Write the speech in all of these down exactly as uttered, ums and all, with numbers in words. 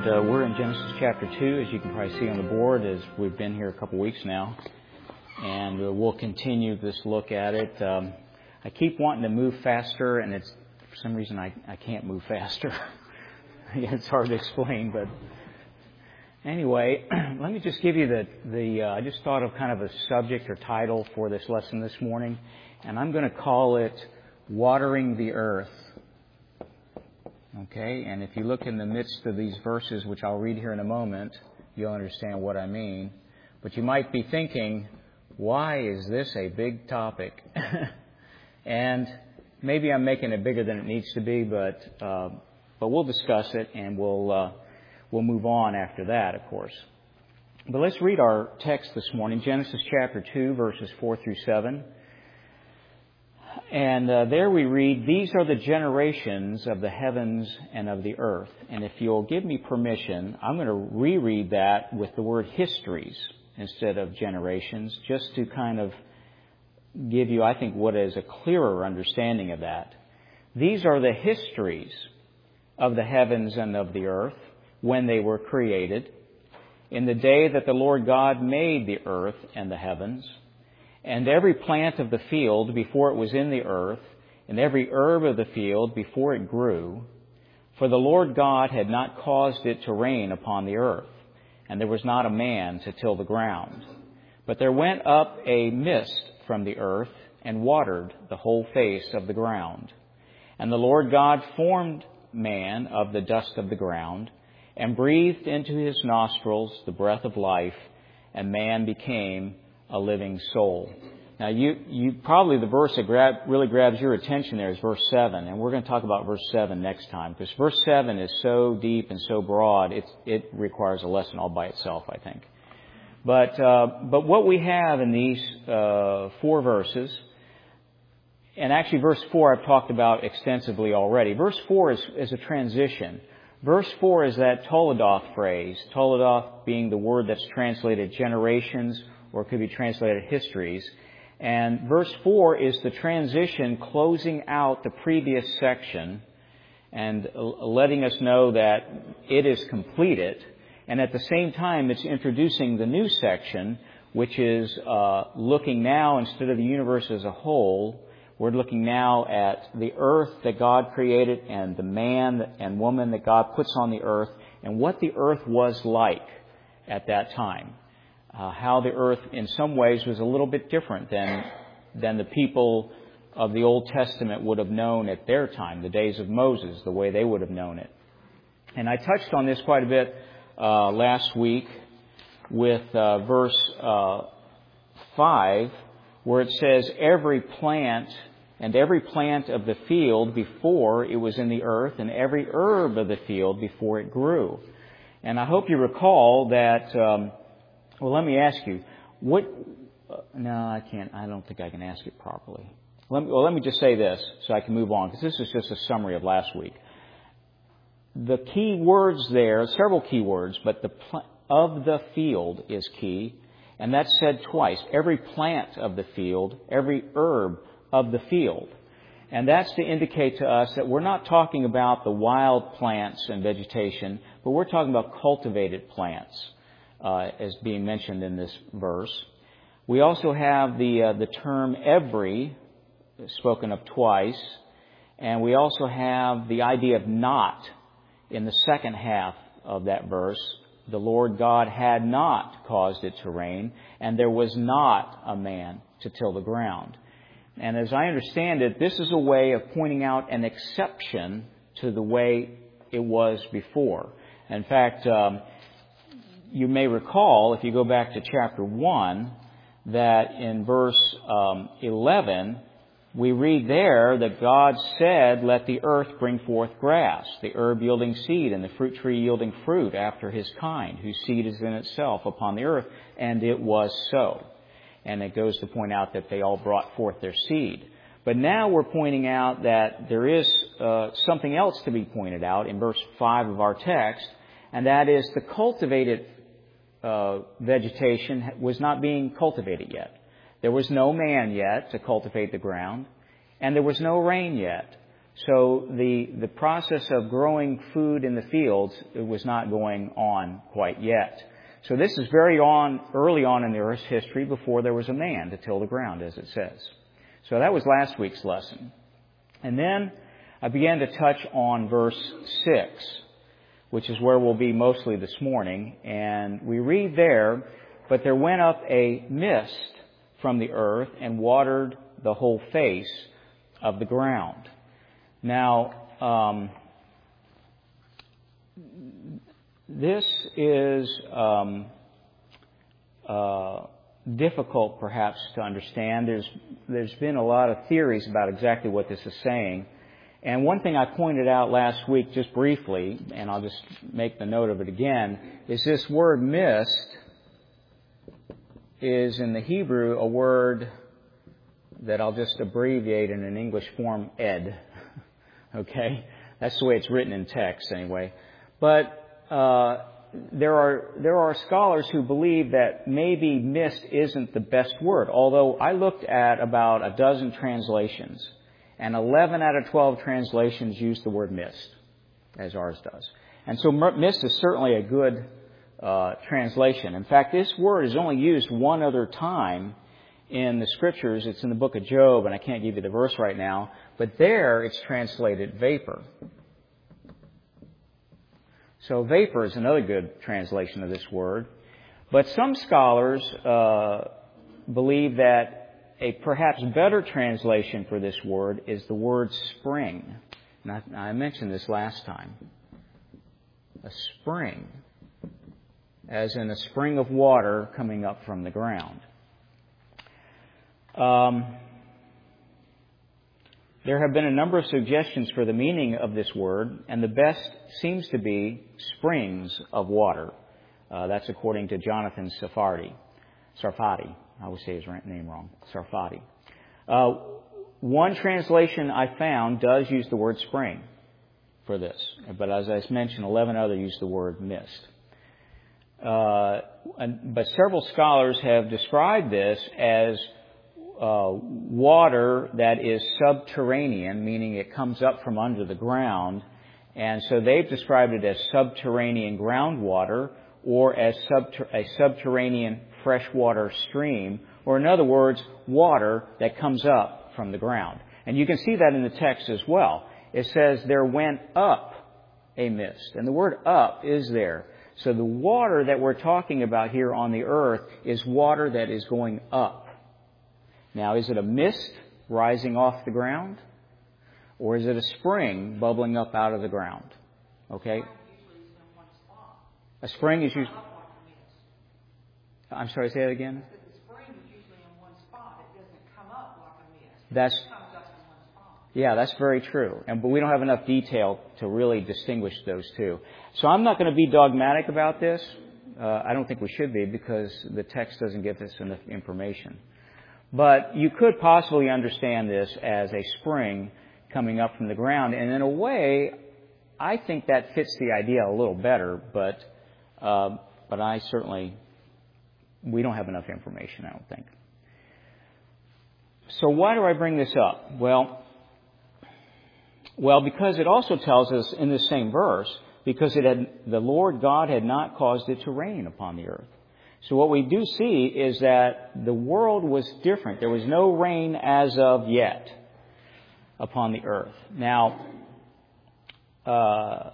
And uh, we're in Genesis chapter two, as you can probably see on the board, as we've been here a couple weeks now. And uh, we'll continue this look at it. Um, I keep wanting to move faster, and it's for some reason I, I can't move faster. It's hard to explain, but anyway, let me just give you the, the uh, I just thought of kind of a subject or title for this lesson this morning, and I'm going to call it Watering the Earth. Okay, and if you look in the midst of these verses, which I'll read here in a moment, you'll understand what I mean. But you might be thinking, why is this a big topic? And maybe I'm making it bigger than it needs to be, but uh, but we'll discuss it, and we'll uh, we'll move on after that, of course. But let's read our text this morning, Genesis chapter two, verses four through seven. And uh, there we read, "These are the generations of the heavens and of the earth." And if you'll give me permission, I'm going to reread that with the word histories instead of generations, just to kind of give you, I think, what is a clearer understanding of that. These are the histories of the heavens and of the earth when they were created, in the day that the Lord God made the earth and the heavens, and every plant of the field before it was in the earth, and every herb of the field before it grew. For the Lord God had not caused it to rain upon the earth, and there was not a man to till the ground. But there went up a mist from the earth, and watered the whole face of the ground. And the Lord God formed man of the dust of the ground, and breathed into his nostrils the breath of life, and man became a living soul. Now, you, you probably the verse that grab, really grabs your attention there is verse seven, and we're going to talk about verse seven next time, because verse seven is so deep and so broad, it, it requires a lesson all by itself, I think. But uh, but what we have in these uh, four verses, and actually verse four I've talked about extensively already. Verse four is, is a transition. Verse four is that Toledoth phrase, Toledoth being the word that's translated generations, or it could be translated histories. And verse four is the transition closing out the previous section and letting us know that it is completed. And at the same time, it's introducing the new section, which is uh, looking now, instead of the universe as a whole, we're looking now at the earth that God created and the man and woman that God puts on the earth, and what the earth was like at that time. Uh, how the earth, in some ways, was a little bit different than than the people of the Old Testament would have known at their time, the days of Moses, the way they would have known it. And I touched on this quite a bit uh, last week with uh, verse uh, five, where it says, "Every plant and every plant of the field before it was in the earth, and every herb of the field before it grew." And I hope you recall that. Um, Well, let me ask you, what, uh, no, I can't, I don't think I can ask it properly. Let me, well, let me just say this so I can move on, because this is just a summary of last week. The key words there, several key words, but the pl- of the field is key, and that's said twice. Every plant of the field, every herb of the field. And that's to indicate to us that we're not talking about the wild plants and vegetation, but we're talking about cultivated plants. Uh, as being mentioned in this verse. We also have the uh, the term every, spoken of twice, and we also have the idea of not in the second half of that verse. The Lord God had not caused it to rain, and there was not a man to till the ground. And as I understand it, this is a way of pointing out an exception to the way it was before. In fact, um, you may recall, if you go back to chapter one, that in verse um, eleven, we read there that God said, "Let the earth bring forth grass, the herb yielding seed, and the fruit tree yielding fruit after his kind, whose seed is in itself upon the earth." And it was so. And it goes to point out that they all brought forth their seed. But now we're pointing out that there is uh, something else to be pointed out in verse five of our text, and that is the cultivated Uh, vegetation was not being cultivated yet. There was no man yet to cultivate the ground, and there was no rain yet. So the, the process of growing food in the fields, it was not going on quite yet. So this is very on, early on in the Earth's history before there was a man to till the ground, as it says. So that was last week's lesson. And then I began to touch on verse six, which is where we'll be mostly this morning. And we read there, "But there went up a mist from the earth and watered the whole face of the ground." Now, um, this is um, uh, difficult, perhaps, to understand. There's there's been a lot of theories about exactly what this is saying. And one thing I pointed out last week, just briefly, and I'll just make the note of it again, is this word mist is in the Hebrew a word that I'll just abbreviate in an English form, ed. Okay? That's the way it's written in text anyway. But uh, there are there are scholars who believe that maybe mist isn't the best word, although I looked at about a dozen translations, and eleven out of twelve translations use the word mist, as ours does. And so mist is certainly a good uh, translation. In fact, this word is only used one other time in the Scriptures. It's in the book of Job, and I can't give you the verse right now, but there it's translated vapor. So vapor is another good translation of this word. But some scholars uh, believe that a perhaps better translation for this word is the word spring. And I, I mentioned this last time. A spring, as in a spring of water coming up from the ground. Um, there have been a number of suggestions for the meaning of this word, and the best seems to be springs of water. Uh, that's according to Jonathan Sarfati. Sarfati. I always say his name wrong. Sarfati. Uh, one translation I found does use the word spring for this, but as I mentioned, eleven other use the word mist. Uh, and, but several scholars have described this as Uh, water that is subterranean, meaning it comes up from under the ground. And so they've described it as subterranean groundwater, or as subter- a subterranean freshwater stream, or in other words, water that comes up from the ground. And you can see that in the text as well. It says, "There went up a mist." And the word up is there. So the water that we're talking about here on the earth is water that is going up. Now, is it a mist rising off the ground? Or is it a spring bubbling up out of the ground? Okay? A spring is usually... I'm sorry, say that again? The spring is usually in one spot. It doesn't come up like a mist. That's, it comes up in one spot. Yeah, that's very true. And but we don't have enough detail to really distinguish those two. So I'm not going to be dogmatic about this. Uh, I don't think we should be, because the text doesn't give us enough information. But you could possibly understand this as a spring coming up from the ground. And in a way, I think that fits the idea a little better. But uh, but I certainly, we don't have enough information, I don't think. So why do I bring this up? Well, well, because it also tells us in this same verse, because it had, the Lord God had not caused it to rain upon the earth. So what we do see is that the world was different. There was no rain as of yet upon the earth. Now, uh,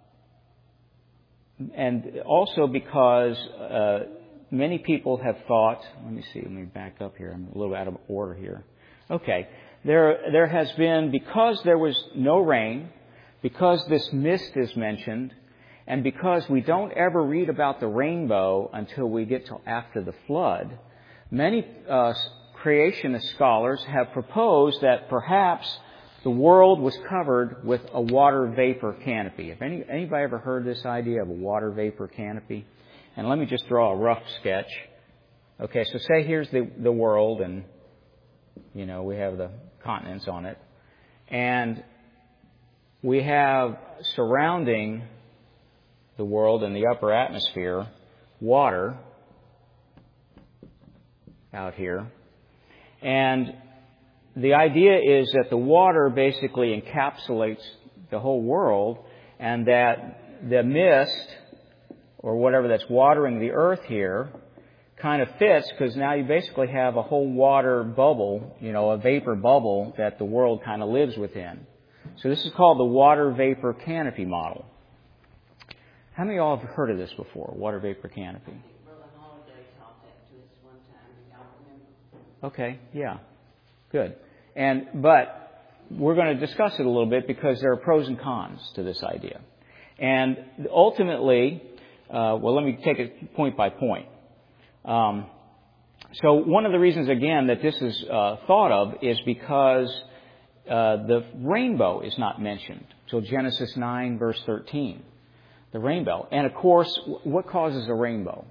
and also because uh, many people have thought, let me see, let me back up here. I'm a little out of order here. Okay. There, there has been, because there was no rain, because this mist is mentioned, and because we don't ever read about the rainbow until we get to after the flood, many uh, creationist scholars have proposed that perhaps the world was covered with a water vapor canopy. Have any, anybody ever heard this idea of a water vapor canopy? And let me just draw a rough sketch. Okay, so say here's the, the world, and, you know, we have the continents on it. And we have surrounding the world in the upper atmosphere, water out here. And the idea is that the water basically encapsulates the whole world, and that the mist, or whatever that's watering the earth here, kind of fits, because now you basically have a whole water bubble, you know, a vapor bubble that the world kind of lives within. So this is called the water vapor canopy model. How many of y'all have heard of this before, water vapor canopy? Brother Holiday taught that to us one time. Y'all remember? Okay, yeah, good. And but we're going to discuss it a little bit because there are pros and cons to this idea. And ultimately, uh, well, let me take it point by point. Um, so one of the reasons, again, that this is uh, thought of is because uh, the rainbow is not mentioned till Genesis nine, verse thirteen. The rainbow. And, of course, what causes a rainbow?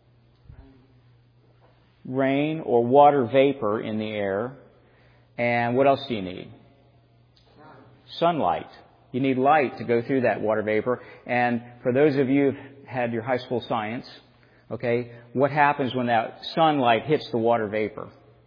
Rain or water vapor in the air. And what else do you need? Sunlight. You need light to go through that water vapor. And for those of you who've had your high school science, okay, what happens when that sunlight hits the water vapor?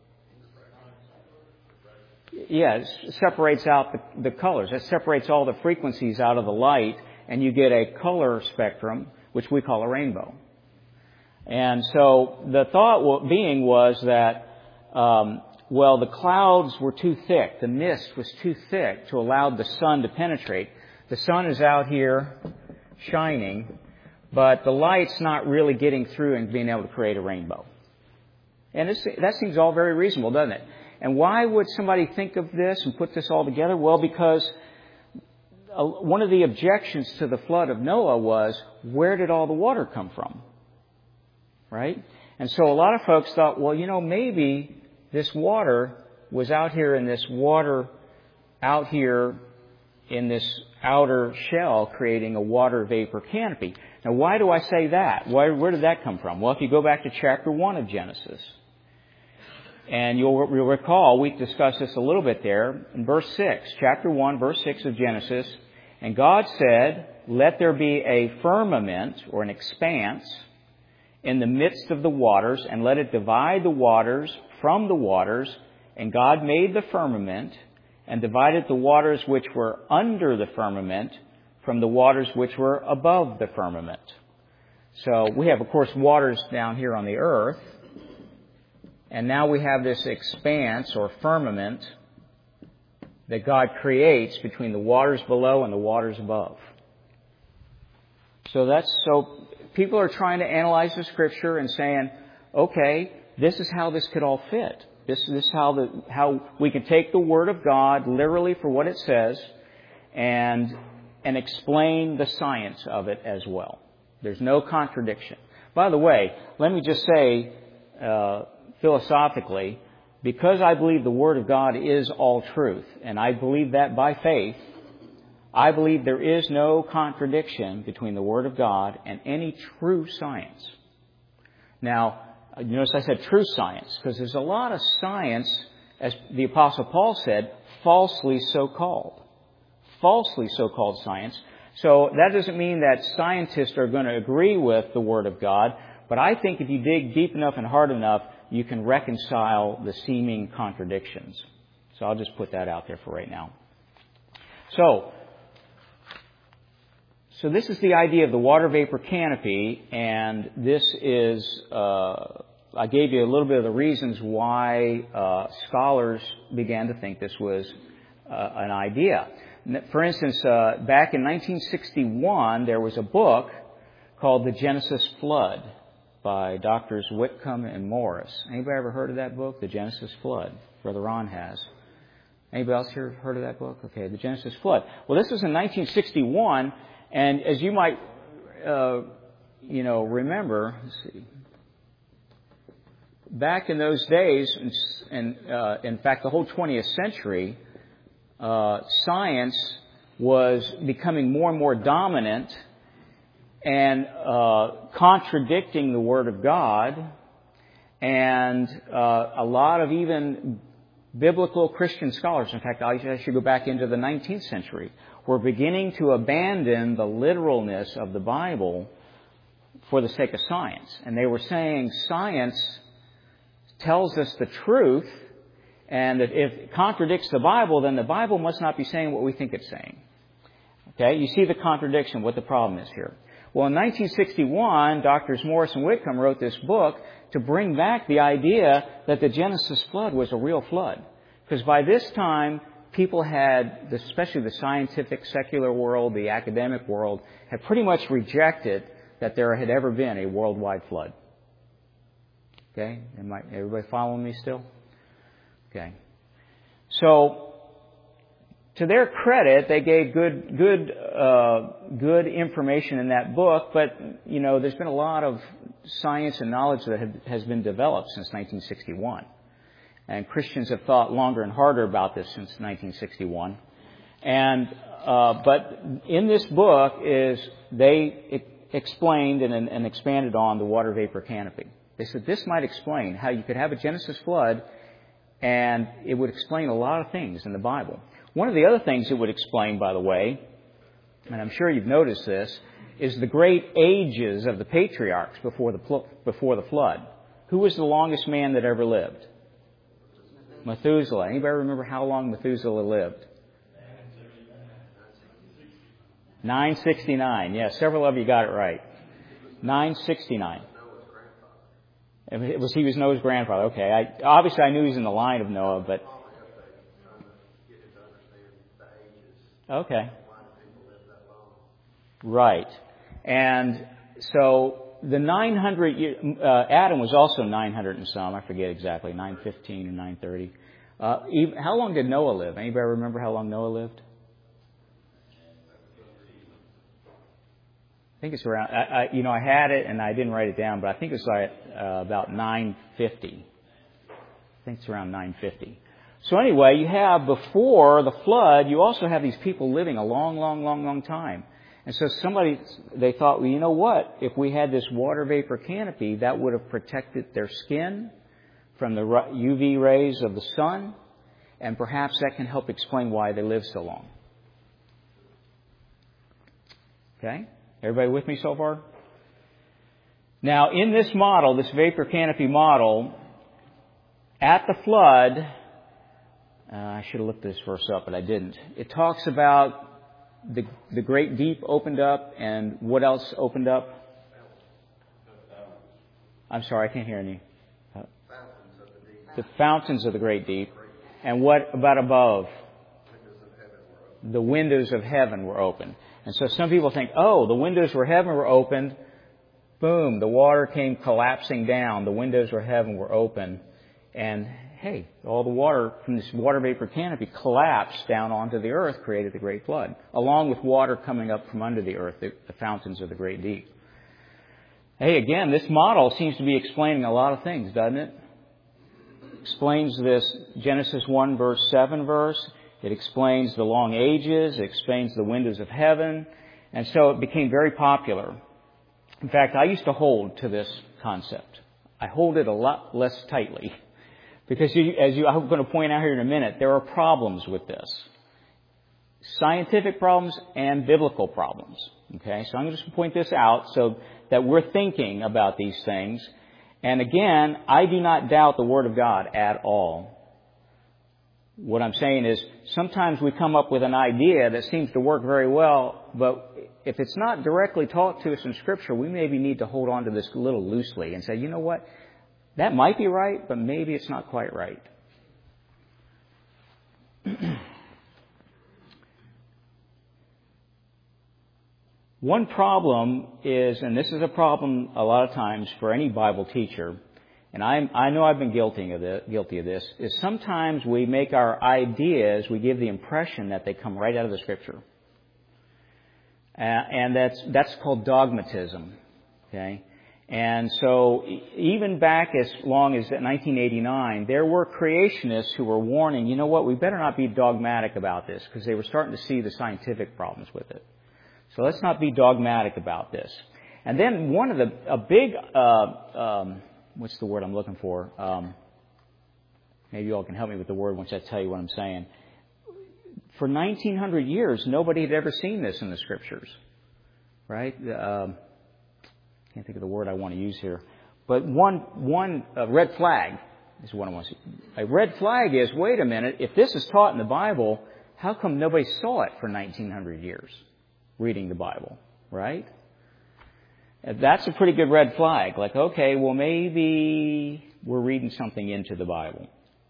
Yeah, it separates out the, the colors. It separates all the frequencies out of the light, and you get a color spectrum, which we call a rainbow. And so the thought being was that, um, well, the clouds were too thick. The mist was too thick to allow the sun to penetrate. The sun is out here shining, but the light's not really getting through and being able to create a rainbow. And this, that seems all very reasonable, doesn't it? And why would somebody think of this and put this all together? Well, because one of the objections to the flood of Noah was, where did all the water come from? Right? And so a lot of folks thought, well, you know, maybe this water was out here in this water, out here in this outer shell, creating a water vapor canopy. Now, why do I say that? Why, where did that come from? Well, if you go back to chapter one of Genesis, and you'll, you'll recall, we discussed this a little bit there, in verse six, chapter one, verse six of Genesis, and God said, let there be a firmament, or an expanse, in the midst of the waters, and let it divide the waters from the waters. And God made the firmament, and divided the waters which were under the firmament from the waters which were above the firmament. So we have, of course, waters down here on the earth, and now we have this expanse, or firmament, that God creates between the waters below and the waters above. So that's so people are trying to analyze the Scripture and saying, okay, this is how this could all fit. This, this is how the how we can take the Word of God literally for what it says, and and explain the science of it as well. There's no contradiction. By the way, let me just say uh, philosophically, because I believe the Word of God is all truth, and I believe that by faith, I believe there is no contradiction between the Word of God and any true science. Now, you notice I said true science, because there's a lot of science, as the Apostle Paul said, falsely so-called. Falsely so-called science. So that doesn't mean that scientists are going to agree with the Word of God, but I think if you dig deep enough and hard enough, you can reconcile the seeming contradictions. So I'll just put that out there for right now. So, so this is the idea of the water vapor canopy, and this is, uh, I gave you a little bit of the reasons why uh, scholars began to think this was uh, an idea. For instance, uh, back in nineteen sixty-one, there was a book called The Genesis Flood by Doctors Whitcomb and Morris. Anybody ever heard of that book, The Genesis Flood? Brother Ron has. Anybody else here heard of that book? Okay, The Genesis Flood. Well, this was in nineteen sixty-one, and as you might, uh, you know, remember, let's see, back in those days, and, and uh, in fact, the whole twentieth century, uh, science was becoming more and more dominant and uh, contradicting the Word of God, and uh, a lot of even biblical Christian scholars, in fact, I should go back into the nineteenth century, were beginning to abandon the literalness of the Bible for the sake of science. And they were saying science tells us the truth, And if it contradicts the Bible, then the Bible must not be saying what we think it's saying. Okay, you see the contradiction, what the problem is here. Well, in nineteen sixty-one, Doctors Morris and Whitcomb wrote this book to bring back the idea that the Genesis flood was a real flood. Because by this time, people had, especially the scientific secular world, the academic world, had pretty much rejected that there had ever been a worldwide flood. Okay? Am I, everybody following me still? Okay. So, to their credit, they gave good, good, uh, good information in that book, but, you know, there's been a lot of science and knowledge that have, has been developed since nineteen sixty-one. And Christians have thought longer and harder about this since nineteen sixty-one. And, uh, but in this book is, they explained and, and expanded on the water vapor canopy. They said this might explain how you could have a Genesis flood, and it would explain a lot of things in the Bible. One of the other things it would explain, by the way, and I'm sure you've noticed this, is the great ages of the patriarchs before the before the flood. Who was the longest man that ever lived? Methuselah. Anybody remember how long Methuselah lived? nine sixty-nine. Yeah, several of you got it right. nine sixty-nine. It was, he was Noah's grandfather. Okay. I, obviously, I knew he was in the line of Noah, but... Okay. Right. And so the nine hundred, uh, Adam was also nine hundred and some, I forget exactly, nine fifteen and nine thirty. Uh, even, how long did Noah live? Anybody remember how long Noah lived? I think it's around, I, I, you know, I had it and I didn't write it down, but I think it's like uh, about nine fifty. I think it's around nine fifty. So anyway, you have before the flood, you also have these people living a long, long, long, long time. And so somebody, they thought, well, you know what? If we had this water vapor canopy, that would have protected their skin from the U V rays of the sun. And perhaps that can help explain why they live so long. Okay? Everybody with me so far? Now, in this model, this vapor canopy model, at the flood, Uh, I should have looked this verse up, but I didn't. It talks about the the great deep opened up, and what else opened up? I'm sorry, I can't hear any. Uh, the fountains of the great deep. And what about above? The windows of heaven were opened. And so some people think, oh, the windows of heaven were opened. Boom, the water came collapsing down. The windows of heaven were open. And hey, all the water from this water vapor canopy collapsed down onto the earth, created the great flood, along with water coming up from under the earth, the, the fountains of the great deep. Hey, again, this model seems to be explaining a lot of things, doesn't it? Explains this Genesis one verse seven verse. It explains the long ages. It explains the windows of heaven. And so it became very popular. In fact, I used to hold to this concept. I hold it a lot less tightly. Because you, as you, I'm going to point out here in a minute, there are problems with this. Scientific problems and biblical problems. Okay, so I'm going to just point this out so that we're thinking about these things. And again, I do not doubt the Word of God at all. What I'm saying is, sometimes we come up with an idea that seems to work very well, but if it's not directly taught to us in Scripture, we maybe need to hold on to this a little loosely and say, you know what? That might be right, but maybe it's not quite right. One problem is, and this is a problem a lot of times for any Bible teacher, and I, I know I've been guilty of this, guilty of this, is sometimes we make our ideas, we give the impression that they come right out of the Scripture. Uh, and that's that's called dogmatism. Okay? And so even back as long as nineteen eighty-nine, there were creationists who were warning, you know what, we better not be dogmatic about this, because they were starting to see the scientific problems with it. So let's not be dogmatic about this. And then one of the, a big, uh, um, what's the word I'm looking for? Um, maybe you all can help me with the word once I tell you what I'm saying. For nineteen hundred years, nobody had ever seen this in the Scriptures. Right? Um, I can't think of the word I want to use here. But one, one uh, red flag. is what I want to see. A red flag is, wait a minute, if this is taught in the Bible, how come nobody saw it for nineteen hundred years reading the Bible, right? That's a pretty good red flag. Like, okay, well, maybe we're reading something into the Bible.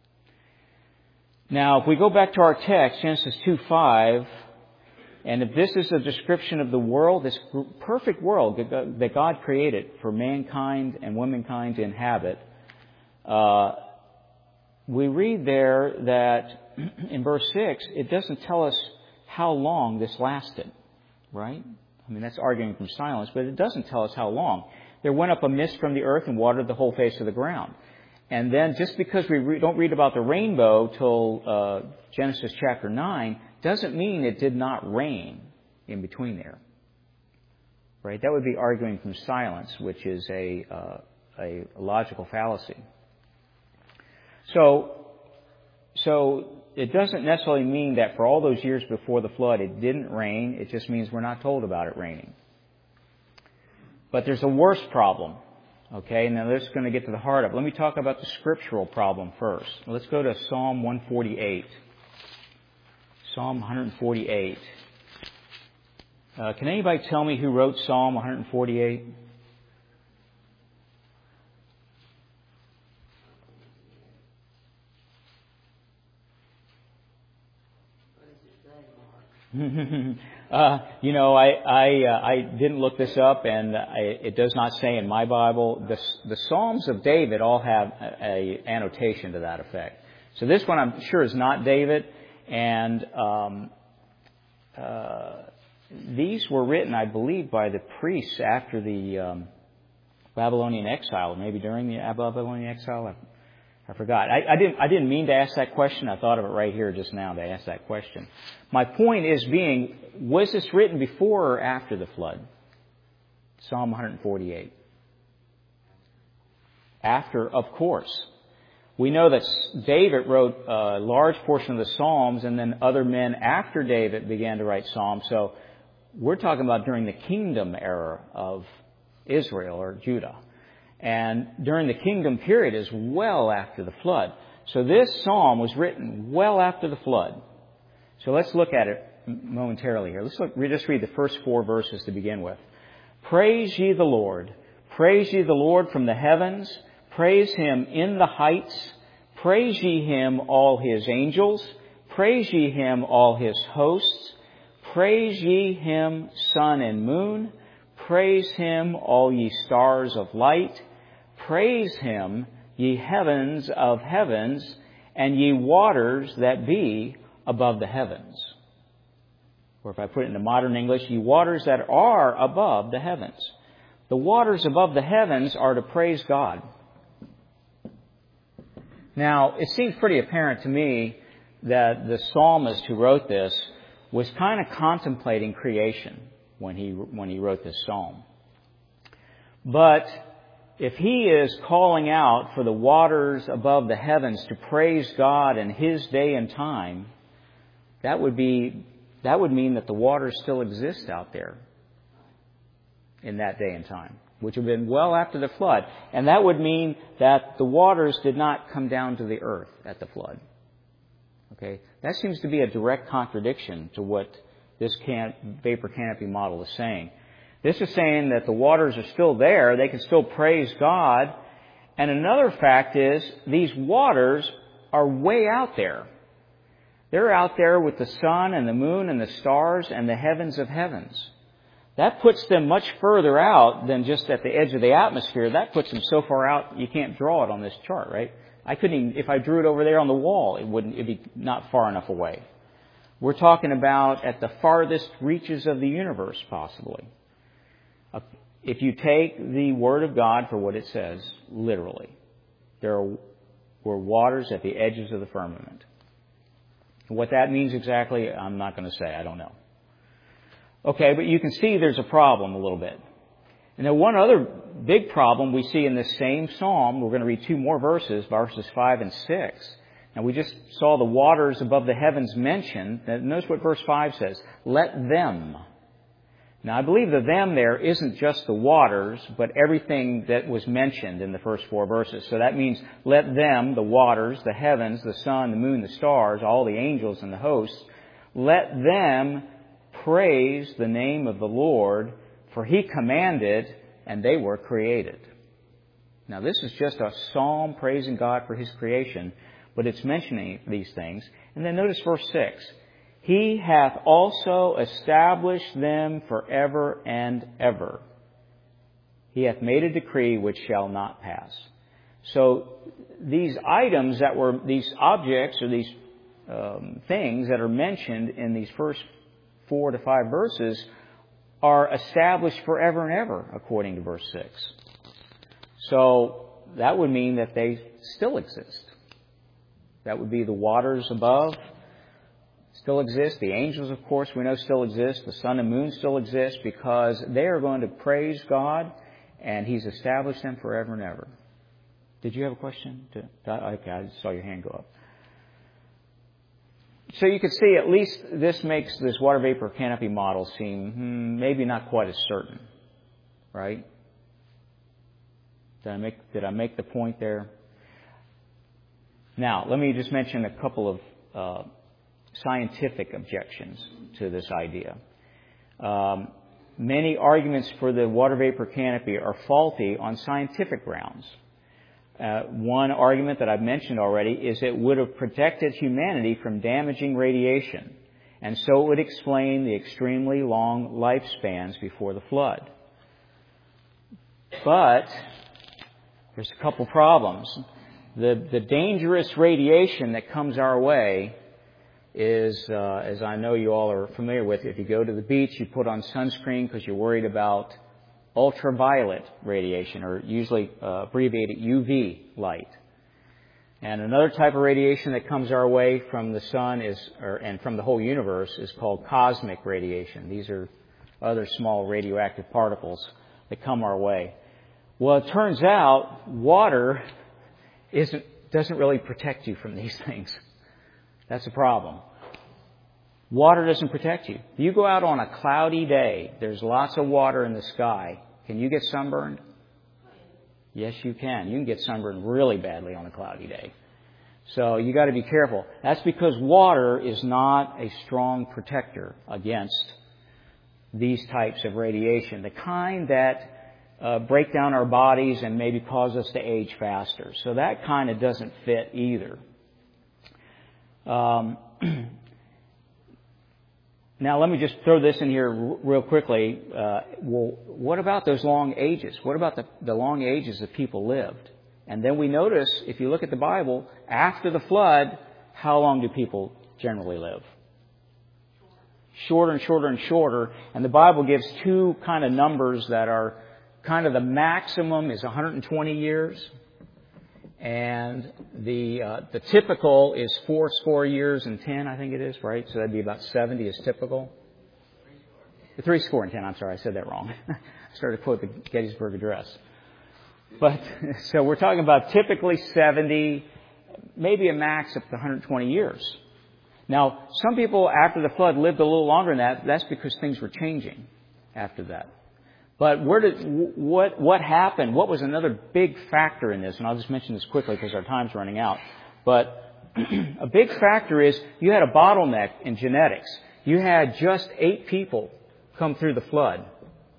Now, if we go back to our text, Genesis two five, and if this is a description of the world, this perfect world that God created for mankind and womankind to inhabit, uh, we read there that in verse six, it doesn't tell us how long this lasted, right? I mean, that's arguing from silence, but it doesn't tell us how long. There went up a mist from the earth and watered the whole face of the ground. And then just because we re- don't read about the rainbow till uh, Genesis chapter nine doesn't mean it did not rain in between there. Right? That would be arguing from silence, which is a, uh, a logical fallacy. So, so it doesn't necessarily mean that for all those years before the flood it didn't rain. It just means we're not told about it raining. But there's a worse problem. Okay, now this is going to get to the heart of it. Let me talk about the scriptural problem first. Let's go to Psalm one forty-eight. Psalm one forty-eight. Uh, can anybody tell me who wrote Psalm one forty-eight? uh, you know, I I, uh, I didn't look this up, and I, it does not say in my Bible. The, the Psalms of David all have a, a annotation to that effect. So this one I'm sure is not David, and um, uh, these were written, I believe, by the priests after the um, Babylonian exile, maybe during the Babylonian exile. I, I forgot. I, I didn't. I didn't mean to ask that question. I thought of it right here just now to ask that question. My point is being: was this written before or after the flood? Psalm one forty-eight. After, of course. We know that David wrote a large portion of the Psalms, and then other men after David began to write Psalms. So we're talking about during the kingdom era of Israel or Judah. And during the kingdom period is well after the flood. So this psalm was written well after the flood. So let's look at it momentarily here. Let's look, we just read the first four verses to begin with. Praise ye the Lord. Praise ye the Lord from the heavens. Praise Him in the heights. Praise ye Him, all His angels. Praise ye Him, all His hosts. Praise ye Him, sun and moon. Praise Him, all ye stars of light. Praise Him, ye heavens of heavens, and ye waters that be above the heavens. Or if I put it into modern English, ye waters that are above the heavens. The waters above the heavens are to praise God. Now, it seems pretty apparent to me that the psalmist who wrote this was kind of contemplating creation when he when he wrote this psalm. But if he is calling out for the waters above the heavens to praise God in His day and time, that would be that would mean that the waters still exist out there in that day and time, which would have been well after the flood. And that would mean that the waters did not come down to the earth at the flood. Okay? That seems to be a direct contradiction to what this can, vapor canopy model is saying. This is saying that the waters are still there. They can still praise God. And another fact is these waters are way out there. They're out there with the sun and the moon and the stars and the heavens of heavens. That puts them much further out than just at the edge of the atmosphere. That puts them so far out you can't draw it on this chart, right? I couldn't even, if I drew it over there on the wall, it wouldn't, it'd be not far enough away. We're talking about at the farthest reaches of the universe, possibly. If you take the Word of God for what it says, literally, there were waters at the edges of the firmament. What that means exactly, I'm not going to say. I don't know. Okay, but you can see there's a problem a little bit. And then one other big problem we see in this same psalm, we're going to read two more verses, verses five and six. Now, we just saw the waters above the heavens mentioned. Now, notice what verse five says. Let them. Now, I believe the them there isn't just the waters, but everything that was mentioned in the first four verses. So that means let them, the waters, the heavens, the sun, the moon, the stars, all the angels and the hosts, let them praise the name of the Lord, for He commanded and they were created. Now, this is just a psalm praising God for His creation, but it's mentioning these things. And then notice verse six. He hath also established them forever and ever. He hath made a decree which shall not pass. So these items that were, these objects or these um, things that are mentioned in these first four to five verses are established forever and ever, according to verse six. So that would mean that they still exist. That would be the waters above still exist. The angels, of course, we know still exist. The sun and moon still exist because they are going to praise God, and He's established them forever and ever. Did you have a question? Okay, I saw your hand go up. So you can see at least this makes this water vapor canopy model seem hmm, maybe not quite as certain, right? Did I make, did I make the point there? Now, let me just mention a couple of uh, scientific objections to this idea. Um, many arguments for the water vapor canopy are faulty on scientific grounds. Uh, one argument that I've mentioned already is it would have protected humanity from damaging radiation, and so it would explain the extremely long lifespans before the flood. But there's a couple problems. The, the dangerous radiation that comes our way is, uh, as I know you all are familiar with, if you go to the beach, you put on sunscreen because you're worried about ultraviolet radiation, or usually uh, abbreviated U V light. And another type of radiation that comes our way from the sun is, or, and from the whole universe, is called cosmic radiation. These are other small radioactive particles that come our way. Well, it turns out water isn't, doesn't really protect you from these things. That's a problem. Water doesn't protect you. You go out on a cloudy day, there's lots of water in the sky. Can you get sunburned? Yes, you can. You can get sunburned really badly on a cloudy day. So you got to be careful. That's because water is not a strong protector against these types of radiation, the kind that uh, break down our bodies and maybe cause us to age faster. So that kind of doesn't fit either. Um, now, let me just throw this in here r- real quickly. Uh, well, what about those long ages? What about the, the long ages that people lived? And then we notice, if you look at the Bible, after the flood, how long do people generally live? Shorter and shorter and shorter. And the Bible gives two kind of numbers that are kind of the maximum is one hundred twenty years. And the uh, the typical is four score years and ten, I think it is, right? So that'd be about seventy is typical. The three score and ten, I'm sorry, I said that wrong. I started to quote the Gettysburg Address. But, so we're talking about typically seventy, maybe a max up to one hundred twenty years. Now, some people after the flood lived a little longer than that. That's because things were changing after that. But where did, what, what happened? What was another big factor in this? And I'll just mention this quickly because our time's running out. But a big factor is you had a bottleneck in genetics. You had just eight people come through the flood.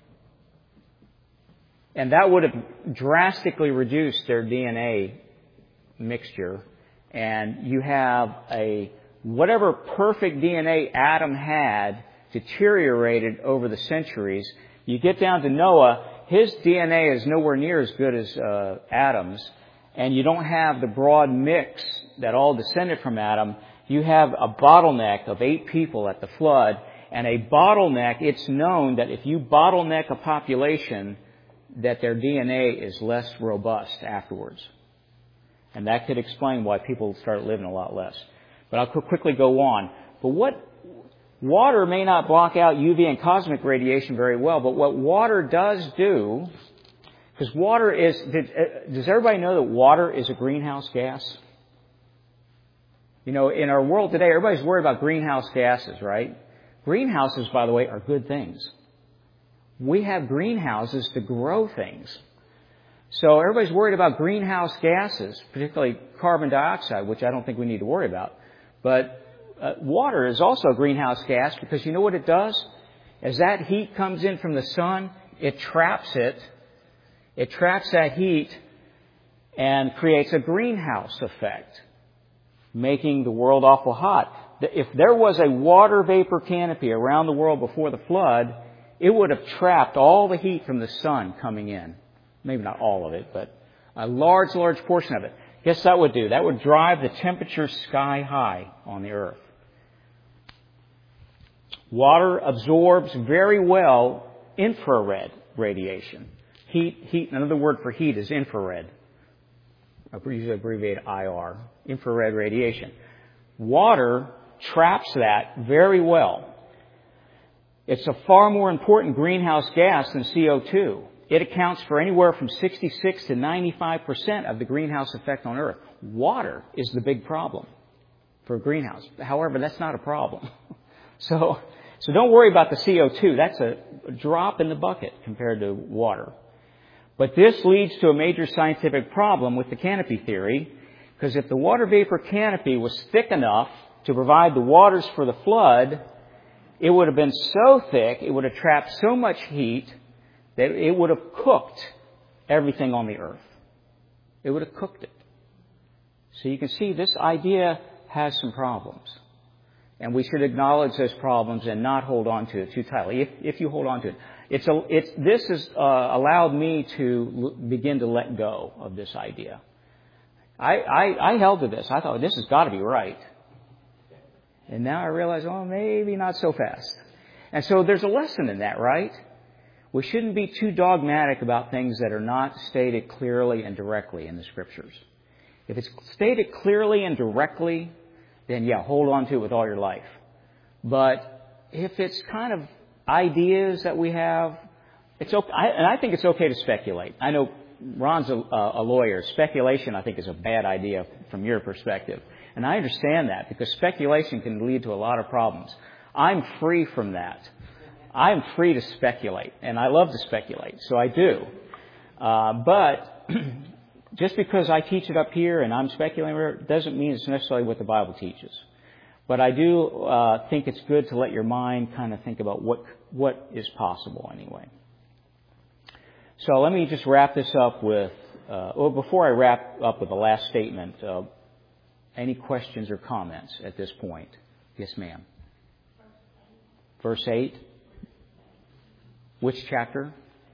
And that would have drastically reduced their D N A mixture. And you have a, whatever perfect D N A Adam had deteriorated over the centuries. You get down to Noah, his D N A is nowhere near as good as uh, Adam's, and you don't have the broad mix that all descended from Adam. You have a bottleneck of eight people at the flood, and a bottleneck, it's known that if you bottleneck a population, that their D N A is less robust afterwards. And that could explain why people start living a lot less. But I'll quickly go on. But what Water may not block out U V and cosmic radiation very well, but what water does do, because water is, did, uh, does everybody know that water is a greenhouse gas? You know, in our world today, everybody's worried about greenhouse gases, right? Greenhouses, by the way, are good things. We have greenhouses to grow things. So everybody's worried about greenhouse gases, particularly carbon dioxide, which I don't think we need to worry about. But uh, water is also a greenhouse gas because you know what it does? As that heat comes in from the sun, it traps it. It traps that heat and creates a greenhouse effect, making the world awful hot. If there was a water vapor canopy around the world before the flood, it would have trapped all the heat from the sun coming in. Maybe not all of it, but a large, large portion of it. Guess that would do? That would drive the temperature sky high on the earth. Water absorbs very well infrared radiation. Heat, heat, another word for heat is infrared. I usually abbreviate I R, infrared radiation. Water traps that very well. It's a far more important greenhouse gas than C O two. It accounts for anywhere from sixty-six to ninety-five percent of the greenhouse effect on Earth. Water is the big problem for a greenhouse. However, that's not a problem. So, so don't worry about the C O two. That's a drop in the bucket compared to water. But this leads to a major scientific problem with the canopy theory, because if the water vapor canopy was thick enough to provide the waters for the flood, it would have been so thick, it would have trapped so much heat that it would have cooked everything on the earth. It would have cooked it. So you can see this idea has some problems. And we should acknowledge those problems and not hold on to it too tightly, if, if you hold on to it. It's a, it's, this has uh, allowed me to l- begin to let go of this idea. I, I, I held to this. I thought, this has got to be right. And now I realize, oh, maybe not so fast. And so there's a lesson in that, right? We shouldn't be too dogmatic about things that are not stated clearly and directly in the Scriptures. If it's stated clearly and directly, then yeah, hold on to it with all your life. But if it's kind of ideas that we have, it's okay, I, and I think it's okay to speculate. I know Ron's a, a lawyer. Speculation, I think, is a bad idea from your perspective. And I understand that because speculation can lead to a lot of problems. I'm free from that. I'm free to speculate, and I love to speculate, so I do. Uh, but just because I teach it up here and I'm speculating doesn't mean it's necessarily what the Bible teaches. But I do uh, think it's good to let your mind kind of think about what what is possible anyway. So let me just wrap this up with, uh, well, before I wrap up with the last statement, uh, any questions or comments at this point? Yes, ma'am. Verse eight. Which chapter?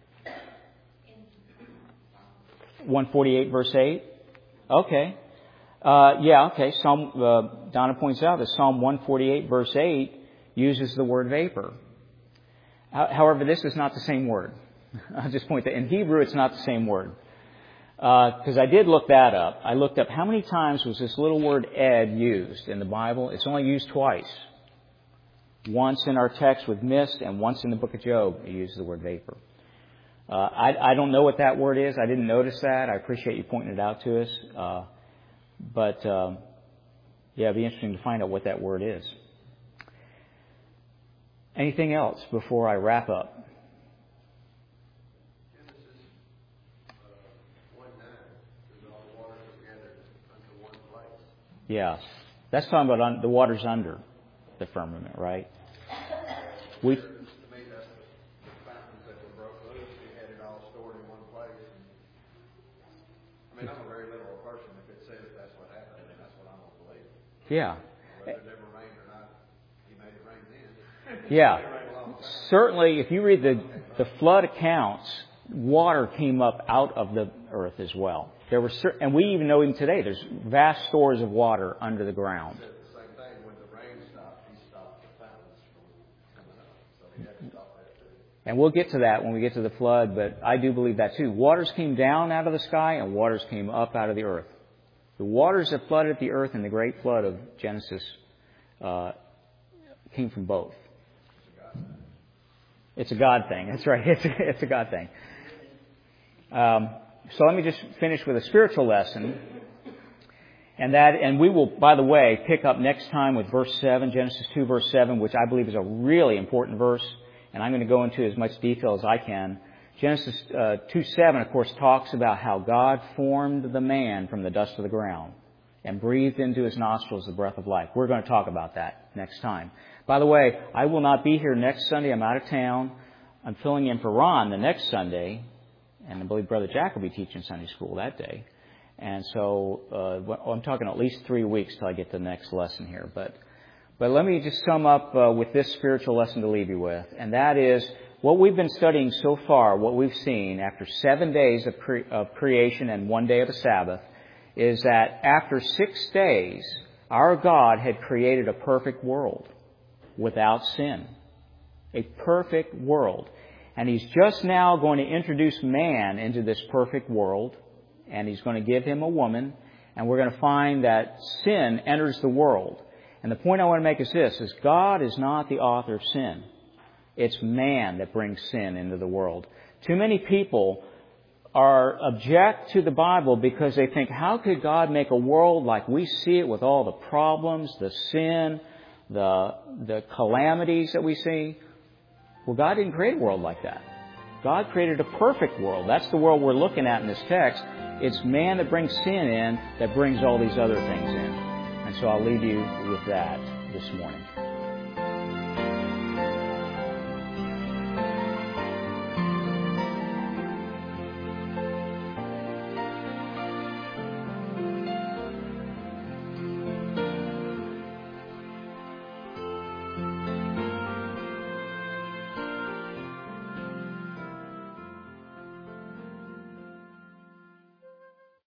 one forty-eight, verse eight. Okay. Uh, yeah, okay. Psalm, uh, Donna points out that Psalm one forty-eight, verse eight, uses the word vapor. However, this is not the same word. I'll just point that in Hebrew, it's not the same word. Because uh, I did look that up. I looked up how many times was this little word ed used in the Bible. It's only used twice. Once in our text with mist, and once in the book of Job, it uses the word vapor. Uh, I, I don't know what that word is. I didn't notice that. I appreciate you pointing it out to us. Uh, but, um, yeah, it'd be interesting to find out what that word is. Anything else before I wrap up? Genesis one nine says all the waters were gathered unto one place. Yeah. That's talking about un- the waters under the firmament, right? We... To me, that's the fountains that were broke loose. You had it all stored in one place. I mean, I'm a very literal person. If it says that's what happened, then that's what I'm going to believe. Yeah. Whether it ever rained or not, he made it rain then. Yeah. Certainly, if you read the, the flood accounts, water came up out of the earth as well. There were certain, and we even know even today, there's vast stores of water under the ground. He said the same thing. When the rain stopped, he stopped the fountains from coming up. So he had to stop that too. And we'll get to that when we get to the flood, but I do believe that too. Waters came down out of the sky and waters came up out of the earth. The waters that flooded the earth in the great flood of Genesis uh, came from both. It's a God thing. That's right. It's a, it's a God thing. Um, so let me just finish with a spiritual lesson. And that, and we will, by the way, pick up next time with verse seven, Genesis two, verse seven, which I believe is a really important verse. and I'm going to go into as much detail as I can. Genesis uh, two seven, of course, talks about how God formed the man from the dust of the ground and breathed into his nostrils the breath of life. We're going to talk about that next time. By the way, I will not be here next Sunday. I'm out of town. I'm filling in for Ron the next Sunday, and I believe Brother Jack will be teaching Sunday school that day. And so uh, I'm talking at least three weeks till I get to the next lesson here. But but let me just sum up uh, with this spiritual lesson to leave you with, and that is what we've been studying so far, what we've seen after seven days of, cre- of creation and one day of the Sabbath, is that after six days, our God had created a perfect world without sin. A perfect world. And He's just now going to introduce man into this perfect world, and He's going to give him a woman, and we're going to find that sin enters the world. And the point I want to make is this, is God is not the author of sin. It's man that brings sin into the world. Too many people are object to the Bible because they think, how could God make a world like we see it with all the problems, the sin, the the calamities that we see? Well, God didn't create a world like that. God created a perfect world. That's the world we're looking at in this text. It's man that brings sin in that brings all these other things in. And so I'll leave you with that this morning.